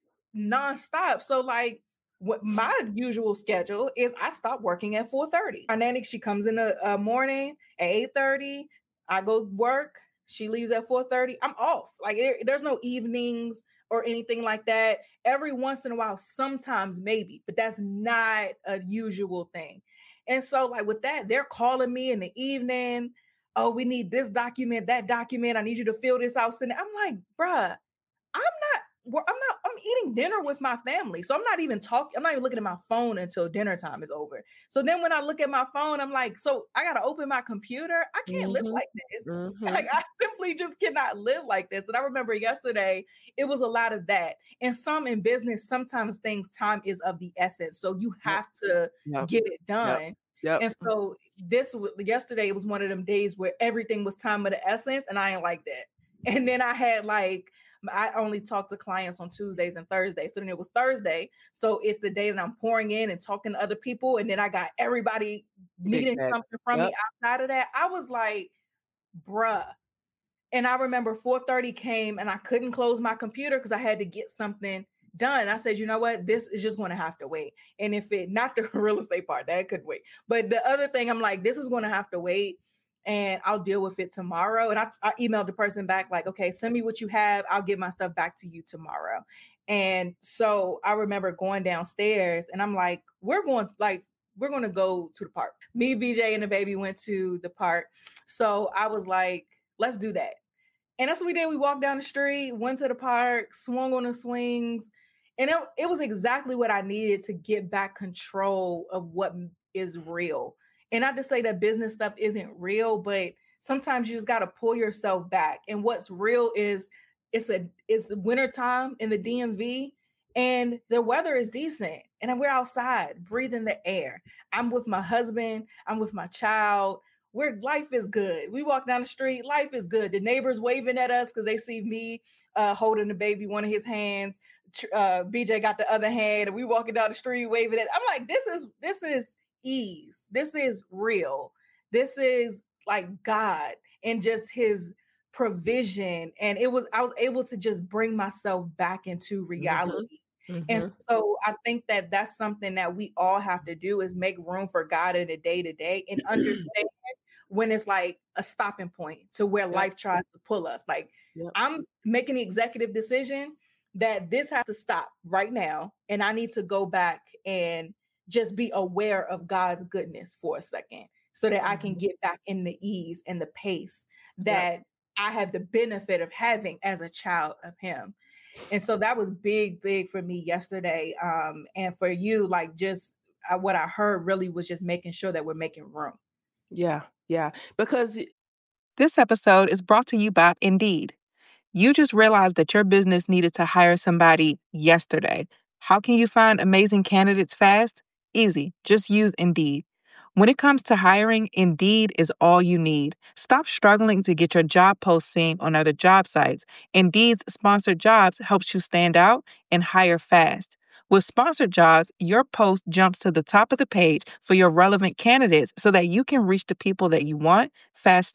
nonstop. So like, what my usual schedule is, I stop working at four thirty. My nanny, she comes in the uh, morning at eight thirty. I go work. She leaves at four thirty. I'm off. Like it, there's no evenings or anything like that. Every once in a while, sometimes maybe, but that's not a usual thing. And so like with that, they're calling me in the evening. Oh, we need this document, that document. I need you to fill this out. And I'm like, bruh, I'm not, I'm not, I'm eating dinner with my family. So I'm not even talking, I'm not even looking at my phone until dinner time is over. So then when I look at my phone, I'm like, so I got to open my computer. I can't mm-hmm. live like this. Mm-hmm. Like I simply just cannot live like this. And I remember yesterday, it was a lot of that. And some in business, sometimes things, time is of the essence. So you have to yep. get it done. Yep. Yep. And so this, yesterday, it was one of them days where everything was time of the essence. And I ain't like that. And then I had like, I only talk to clients on Tuesdays and Thursdays. So then it was Thursday. So it's the day that I'm pouring in and talking to other people. And then I got everybody needing exactly. something from yep. me outside of that. I was like, bruh. And I remember four thirty came and I couldn't close my computer because I had to get something done. I said, you know what? This is just going to have to wait. And if it, not the real estate part, that could wait. But the other thing, I'm like, this is going to have to wait. And I'll deal with it tomorrow. And I, I emailed the person back like, okay, send me what you have. I'll give my stuff back to you tomorrow. And so I remember going downstairs and I'm like, we're going like, we're going to go to the park. Me, B J, and the baby went to the park. So I was like, let's do that. And that's what we did. We walked down the street, went to the park, swung on the swings. And it, it was exactly what I needed to get back control of what is real. And not to say that business stuff isn't real, but sometimes you just got to pull yourself back. And what's real is it's a it's wintertime in the D M V and the weather is decent. And we're outside breathing the air. I'm with my husband. I'm with my child. Where life is good. We walk down the street. Life is good. The neighbors waving at us because they see me uh, holding the baby, one of his hands. Uh, B J got the other hand. And we walking down the street waving at. I'm like, this is this is. ease. This is real. This is like God and just his provision. And it was, I was able to just bring myself back into reality. Mm-hmm. And so I think that that's something that we all have to do is make room for God in the day to day and understand when it's like a stopping point to where yep. life tries to pull us. Like yep. I'm making the executive decision that this has to stop right now. And I need to go back and just be aware of God's goodness for a second so that mm-hmm. I can get back in the ease and the pace that yep. I have the benefit of having as a child of him. And so that was big, big for me yesterday. Um, and for you, like just uh, what I heard really was just making sure that we're making room. Yeah, yeah. Because this episode is brought to you by Indeed. You just realized that your business needed to hire somebody yesterday. How can you find amazing candidates fast? Easy. Just use Indeed. When it comes to hiring, Indeed is all you need. Stop struggling to get your job post seen on other job sites. Indeed's sponsored jobs helps you stand out and hire fast. With sponsored jobs, your post jumps to the top of the page for your relevant candidates so that you can reach the people that you want faster.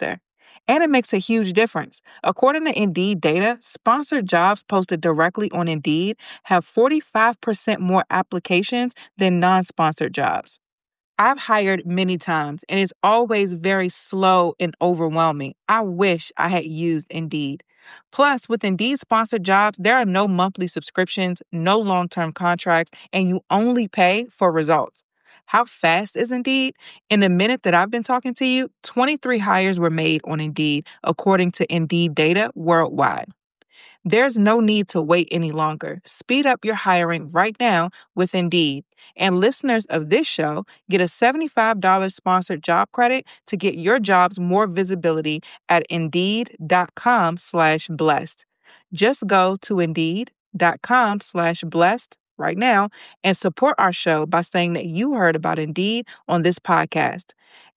And it makes a huge difference. According to Indeed data, sponsored jobs posted directly on Indeed have forty-five percent more applications than non-sponsored jobs. I've hired many times, and it's always very slow and overwhelming. I wish I had used Indeed. Plus, with Indeed sponsored jobs, there are no monthly subscriptions, no long-term contracts, and you only pay for results. How fast is Indeed? In the minute that I've been talking to you, twenty-three hires were made on Indeed, according to Indeed data worldwide. There's no need to wait any longer. Speed up your hiring right now with Indeed. And listeners of this show get a seventy-five dollars sponsored job credit to get your jobs more visibility at Indeed.com slash blessed. Just go to Indeed.com slash blessed right now and support our show by saying that you heard about Indeed on this podcast.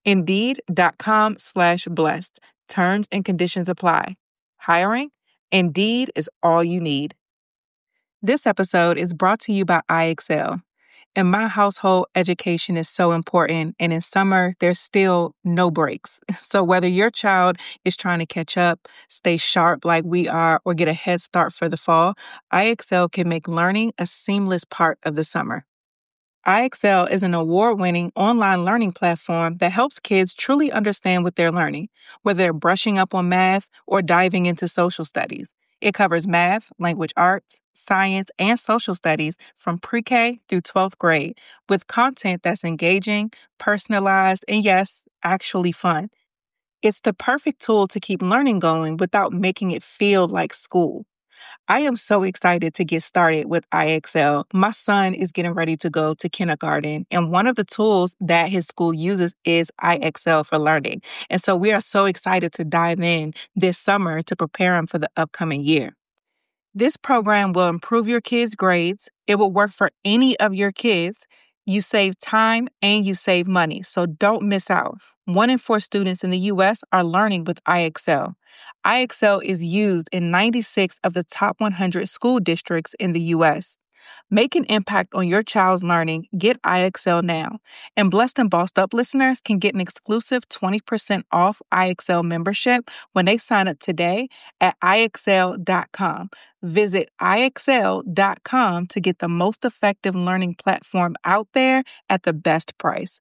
Indeed.com slash blessed. Terms and conditions apply. Hiring? Indeed is all you need. This episode is brought to you by I Excel. In my household, education is so important, and in summer, there's still no breaks. So whether your child is trying to catch up, stay sharp like we are, or get a head start for the fall, I Excel can make learning a seamless part of the summer. I Excel is an award-winning online learning platform that helps kids truly understand what they're learning, whether they're brushing up on math or diving into social studies. It covers math, language arts, science, and social studies from pre-K through twelfth grade with content that's engaging, personalized, and yes, actually fun. It's the perfect tool to keep learning going without making it feel like school. I am so excited to get started with I Excel. My son is getting ready to go to kindergarten, and one of the tools that his school uses is I Excel for Learning. And so we are so excited to dive in this summer to prepare him for the upcoming year. This program will improve your kids' grades. It will work for any of your kids. You save time and you save money, so don't miss out. One in four students in the U S are learning with I Excel. I Excel is used in ninety-six of the top one hundred school districts in the U S. Make an impact on your child's learning. Get I Excel now. And Blessed and Bossed Up listeners can get an exclusive twenty percent off I Excel membership when they sign up today at I Excel dot com. Visit I Excel dot com to get the most effective learning platform out there at the best price.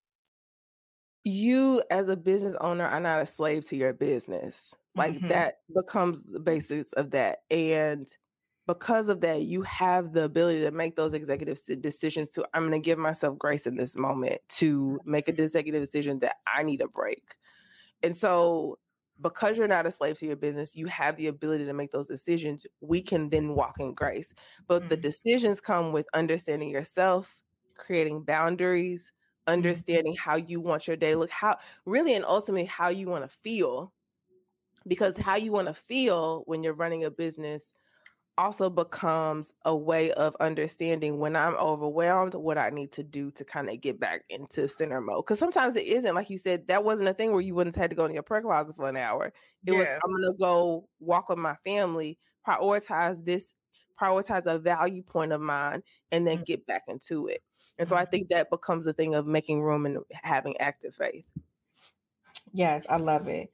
You, as a business owner, are not a slave to your business. Like Mhm. that becomes the basics of that. And because of that, you have the ability to make those executive s- decisions to, I'm going to give myself grace in this moment to make a executive decision that I need a break. And so because you're not a slave to your business, you have the ability to make those decisions. We can then walk in grace. But the Mhm. decisions come with understanding yourself, creating boundaries, understanding how you want your day to look, how really and ultimately how you want to feel. Because how you want to feel when you're running a business also becomes a way of understanding when I'm overwhelmed, what I need to do to kind of get back into center mode. Because sometimes it isn't, like you said, that wasn't a thing where you wouldn't have had to go in your prayer closet for an hour. It was, Yeah. I'm going to go walk with my family, prioritize this, prioritize a value point of mine, and then Mhm. get back into it. And so I think that becomes a thing of making room and having active faith. Yes, I love it.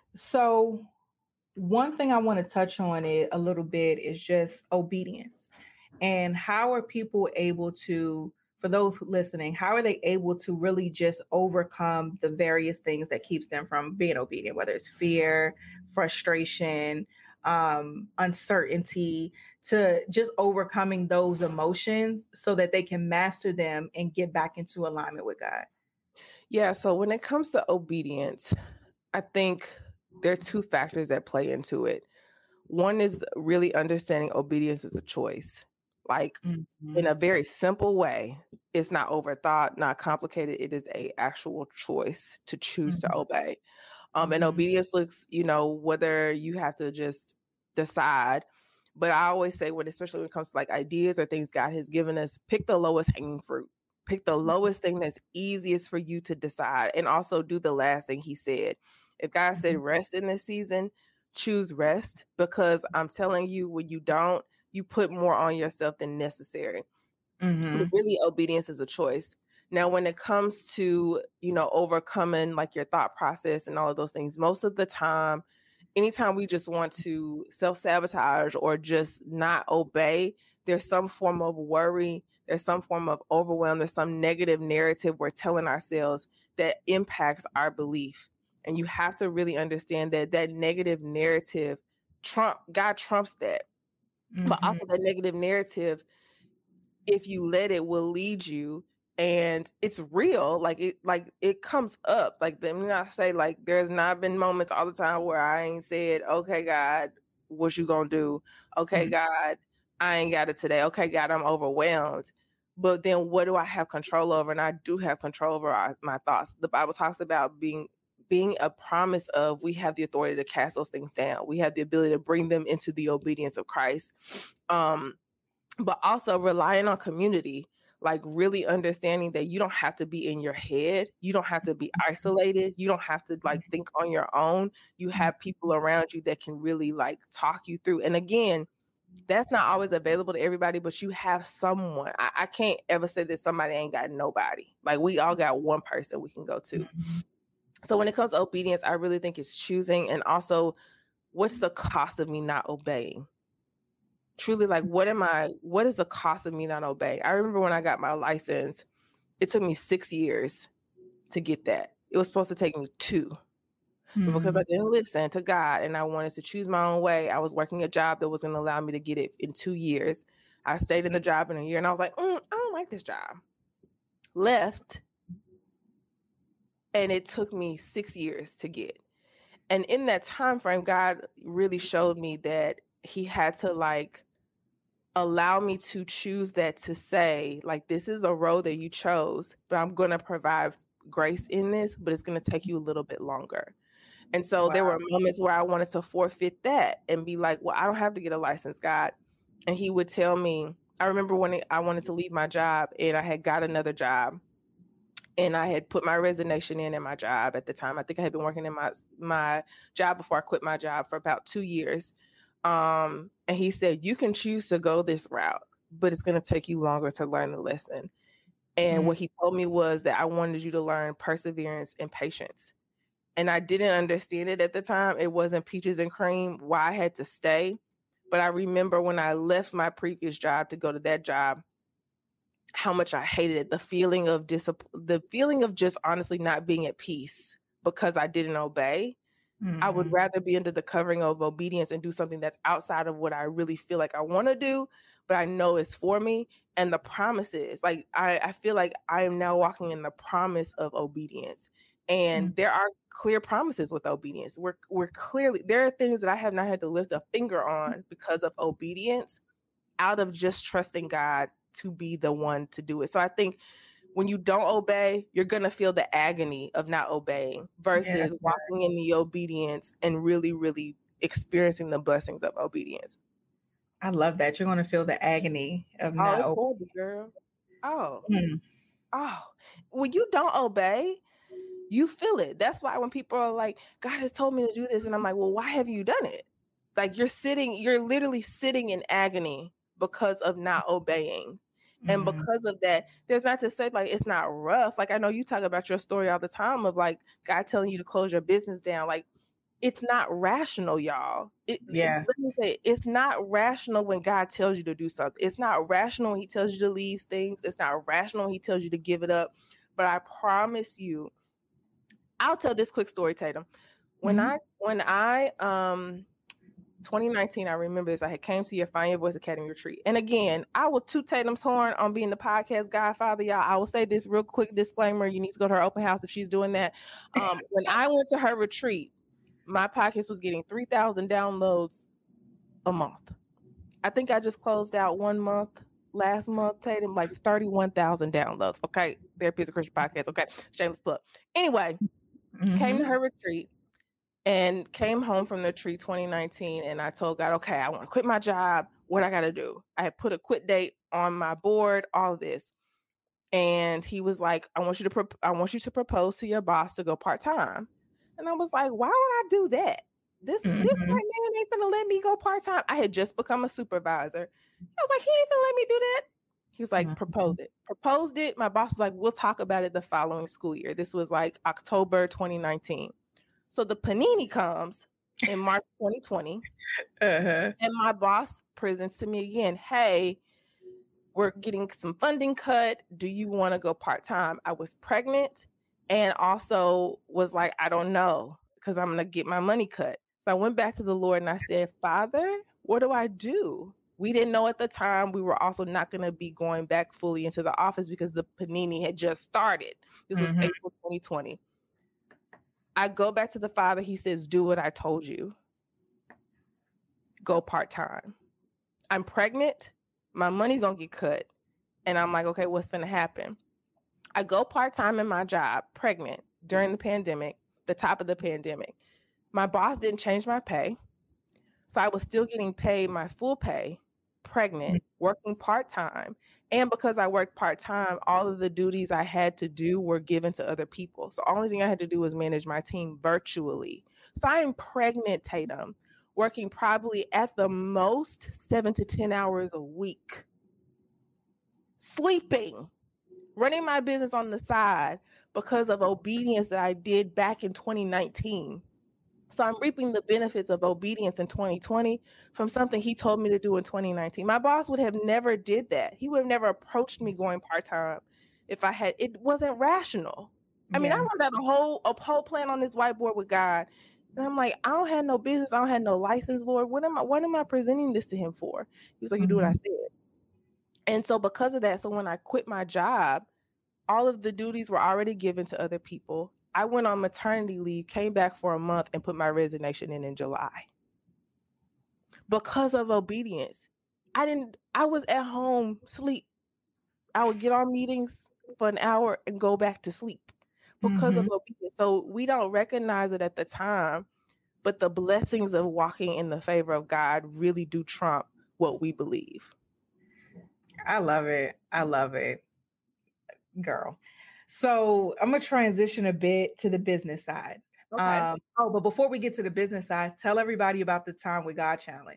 So, one thing I want to touch on it a little bit is just obedience. And how are people able to, for those listening, how are they able to really just overcome the various things that keeps them from being obedient, whether it's fear, frustration, um, uncertainty, to just overcoming those emotions so that they can master them and get back into alignment with God? Yeah, so when it comes to obedience, I think there are two factors that play into it. One is really understanding obedience is a choice. Like in Mhm. a very simple way, it's not overthought, not complicated. It is a actual choice to choose to Mhm. obey. Um, and Mhm. obedience looks, you know, whether you have to just decide. But I always say, when especially when it comes to like ideas or things God has given us, pick the lowest hanging fruit. Pick the lowest thing that's easiest for you to decide, and also do the last thing He said. If God said Mhm. rest in this season, choose rest, because I'm telling you, when you don't, you put more on yourself than necessary. But Mhm. really, obedience is a choice. Now, when it comes to, you know, overcoming like your thought process and all of those things, most of the time, anytime we just want to self-sabotage or just not obey, there's some form of worry, there's some form of overwhelm, there's some negative narrative we're telling ourselves that impacts our belief. And you have to really understand that that negative narrative, Trump, God trumps that. Mm-hmm. But also that negative narrative, if you let it, will lead you. And it's real, like it, like it comes up. Like then I say, like there's not been moments all the time where I ain't said, "Okay, God, what you gonna do? Okay, mm-hmm. God, I ain't got it today. Okay, God, I'm overwhelmed." But then, what do I have control over? And I do have control over our, my thoughts. The Bible talks about being being a promise of we have the authority to cast those things down. We have the ability to bring them into the obedience of Christ, um, but also relying on community. Like really understanding that you don't have to be in your head. You don't have to be isolated. You don't have to like think on your own. You have people around you that can really like talk you through. And again, that's not always available to everybody, but you have someone. I, I can't ever say that somebody ain't got nobody. Like we all got one person we can go to. So when it comes to obedience, I really think it's choosing. And also, what's the cost of me not obeying? Truly, like, what am I, what is the cost of me not obeying? I remember when I got my license, it took me six years to get that. It was supposed to take me two. Mm-hmm. But because I didn't listen to God and I wanted to choose my own way, I was working a job that was going to allow me to get it in two years. I stayed in the job in a year and I was like, mm, I don't like this job. Left. And it took me six years to get. And in that time frame, God really showed me that he had to like allow me to choose that, to say like, this is a road that you chose, but I'm going to provide grace in this, but it's going to take you a little bit longer. And so wow. There were moments where I wanted to forfeit that and be like, well, I don't have to get a license, God. And he would tell me, I remember when I wanted to leave my job and I had got another job and I had put my resignation in at my job at the time. I think I had been working in my, my job before I quit my job for about two years. Um, and he said, you can choose to go this route, but it's going to take you longer to learn the lesson. And mm-hmm. what he told me was that I wanted you to learn perseverance and patience. And I didn't understand it at the time. It wasn't peaches and cream why I had to stay. But I remember when I left my previous job to go to that job, how much I hated it. The feeling of dis- the feeling of just honestly not being at peace because I didn't obey. Mm-hmm. I would rather be under the covering of obedience and do something that's outside of what I really feel like I want to do, but I know it's for me. And the promises, like I, I feel like I am now walking in the promise of obedience. And mm-hmm. there are clear promises with obedience. We're we're clearly, there are things that I have not had to lift a finger on because of obedience, out of just trusting God to be the one to do it. So I think when you don't obey, you're going to feel the agony of not obeying versus yeah, walking in the obedience and really, really experiencing the blessings of obedience. I love that. You're going to feel the agony of oh, not it's obeying. horrible, girl. Oh, mm. oh, when you don't obey, you feel it. That's why when people are like, God has told me to do this. And I'm like, well, why have you done it? Like you're sitting, you're literally sitting in agony because of not obeying. And mm-hmm. because of that, there's not to say like it's not rough. Like I know you talk about your story all the time of like God telling you to close your business down. Like it's not rational, y'all. It, yeah. It, let me say, it's not rational when God tells you to do something. It's not rational when he tells you to leave things. It's not rational when he tells you to give it up. But I promise you, I'll tell this quick story, Tatum. When mm-hmm. I, when I, um, twenty nineteen, I remember this. I had came to your Find Your Voice Academy retreat. And again, I will toot Tatum's horn on being the podcast godfather, y'all. I will say this real quick disclaimer. You need to go to her open house if she's doing that. Um, when I went to her retreat, my podcast was getting three thousand downloads a month. I think I just closed out one month last month, Tatum, like thirty-one thousand downloads. Okay. Therapy is a Christian podcast. Okay. Shameless plug. Anyway, mm-hmm. came to her retreat. And came home from the retreat twenty nineteen, and I told God, okay, I want to quit my job. What I got to do? I had put a quit date on my board, all of this. And he was like, I want you to, pro- I want you to propose to your boss to go part-time. And I was like, why would I do that? This, mm-hmm. this white man ain't gonna let me go part-time. I had just become a supervisor. I was like, he ain't gonna let me do that. He was like, Mhm. propose it. Proposed it. My boss was like, we'll talk about it the following school year. This was like October twenty nineteen. So the panini comes in March twenty twenty. Uh-huh. And my boss presents to me again, hey, we're getting some funding cut. Do you want to go part-time? I was pregnant and also was like, I don't know, because I'm going to get my money cut. So I went back to the Lord and I said, Father, what do I do? We didn't know at the time. We were also not going to be going back fully into the office because the panini had just started. This was Mhm. April twenty twenty. I go back to the Father. He says, do what I told you. Go part-time. I'm pregnant. My money's going to get cut. And I'm like, okay, what's going to happen? I go part-time in my job, pregnant during the pandemic, the top of the pandemic. My boss didn't change my pay. So I was still getting paid my full pay, pregnant, working part-time. And because I worked part-time, all of the duties I had to do were given to other people. So the only thing I had to do was manage my team virtually. So I am pregnant, Tatum, working probably at the most seven to ten hours a week, sleeping, running my business on the side because of obedience that I did back in twenty nineteen. So I'm reaping the benefits of obedience in twenty twenty from something he told me to do in twenty nineteen. My boss would have never did that. He would have never approached me going part-time if I had, it wasn't rational. I mean, I Yeah. wrote out a whole, a whole plan on this whiteboard with God. And I'm like, I don't have no business. I don't have no license, Lord. What am I, what am I presenting this to him for? He was like, you do what I Mhm. said. And so because of that, so when I quit my job, all of the duties were already given to other people. I went on maternity leave, came back for a month, and put my resignation in in July. Because of obedience. I didn't, I was at home, sleep. I would get on meetings for an hour and go back to sleep because of Mhm. obedience. So we don't recognize it at the time, but the blessings of walking in the favor of God really do trump what we believe. I love it. I love it, girl. So I'm gonna transition a bit to the business side. Okay. Um, oh, but before we get to the business side, tell everybody about the Time with God challenge.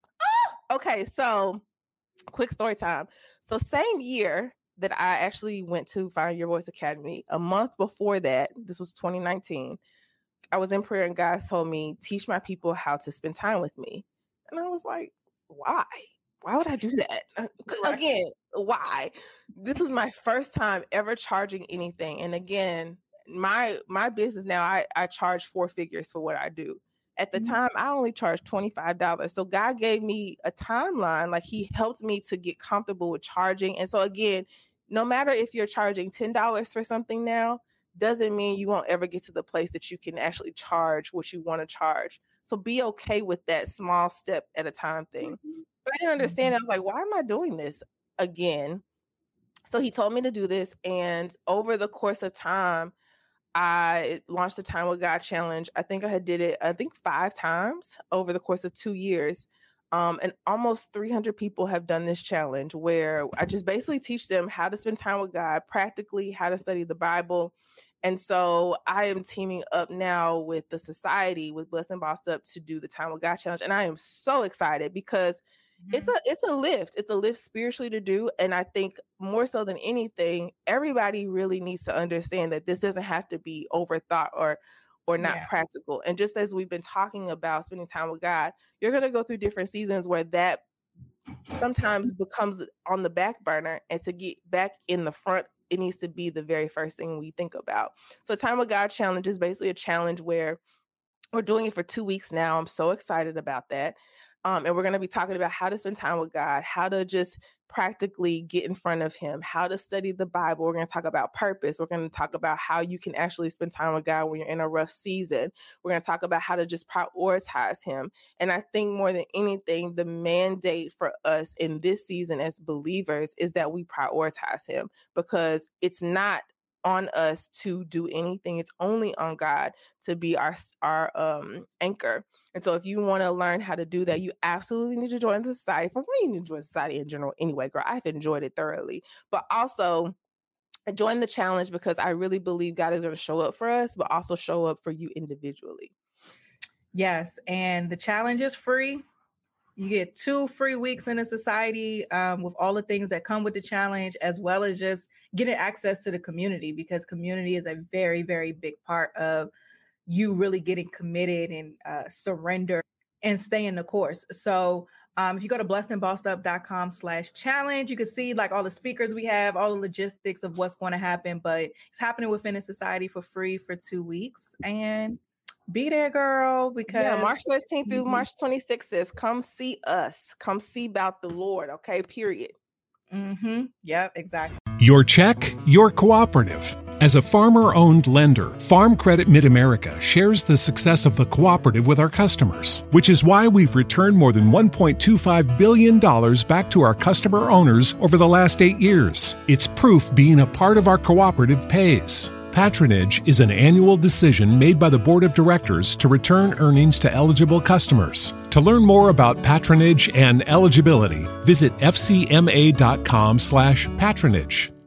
Okay, so quick story time. So same year that I actually went to Find Your Voice Academy, a month before that, this was twenty nineteen, I was in prayer and God told me, teach my people how to spend time with me. And I was like, why? Why would I do that? Right. Again, why? This was my first time ever charging anything. And again, my my business now, I, I charge four figures for what I do. At the Mhm. time, I only charged twenty-five dollars. So God gave me a timeline. Like he helped me to get comfortable with charging. And so again, no matter if you're charging ten dollars for something now, doesn't mean you won't ever get to the place that you can actually charge what you want to charge. So be okay with that small step at a time thing. But I didn't understand. I was like, why am I doing this again? So he told me to do this. And over the course of time, I launched the Time with God challenge. I think I had did it, I think five times over the course of two years. Um, and almost three hundred people have done this challenge where I just basically teach them how to spend time with God, practically how to study the Bible. And so I am teaming up now with the society, with Blessed and Bossed Up, to do the Time with God challenge. And I am so excited because it's a it's a lift. It's a lift spiritually to do. And I think more so than anything, everybody really needs to understand that this doesn't have to be overthought or or not Yeah. practical. And just as we've been talking about spending time with God, you're going to go through different seasons where that sometimes becomes on the back burner, and to get back in the front, it needs to be the very first thing we think about. So Time with God challenge is basically a challenge where we're doing it for two weeks now. I'm so excited about that. Um, and we're going to be talking about how to spend time with God, how to just practically get in front of him, how to study the Bible. We're going to talk about purpose. We're going to talk about how you can actually spend time with God when you're in a rough season. We're going to talk about how to just prioritize him. And I think more than anything, the mandate for us in this season as believers is that we prioritize him, because it's not on us to do anything. It's only on God to be our our um anchor. And so if you want to learn how to do that, you absolutely need to join the society. For me, you need to join society in general anyway, girl. I've enjoyed it thoroughly. But also join the challenge because I really believe God is going to show up for us, but also show up for you individually. Yes. And the challenge is free. You get two free weeks in a society um, with all the things that come with the challenge, as well as just getting access to the community, because community is a very, very big part of you really getting committed and uh, surrender and staying the course. So um, if you go to blessed and bossed up dot com slash challenge, you can see like all the speakers we have, all the logistics of what's going to happen, but it's happening within a society for free for two weeks. And be there, girl, because yeah, March thirteenth through mm-hmm. March twenty-sixth is come see us, come see about the Lord. Okay, period. Mm-hmm. Yep, exactly. Your check, your cooperative. As a farmer-owned lender, Farm Credit Mid-America shares the success of the cooperative with our customers, which is why we've returned more than one point two five billion dollars back to our customer owners over the last eight years. It's proof being a part of our cooperative pays. Patronage is an annual decision made by the Board of Directors to return earnings to eligible customers. To learn more about patronage and eligibility, visit f c m a dot com slash patronage.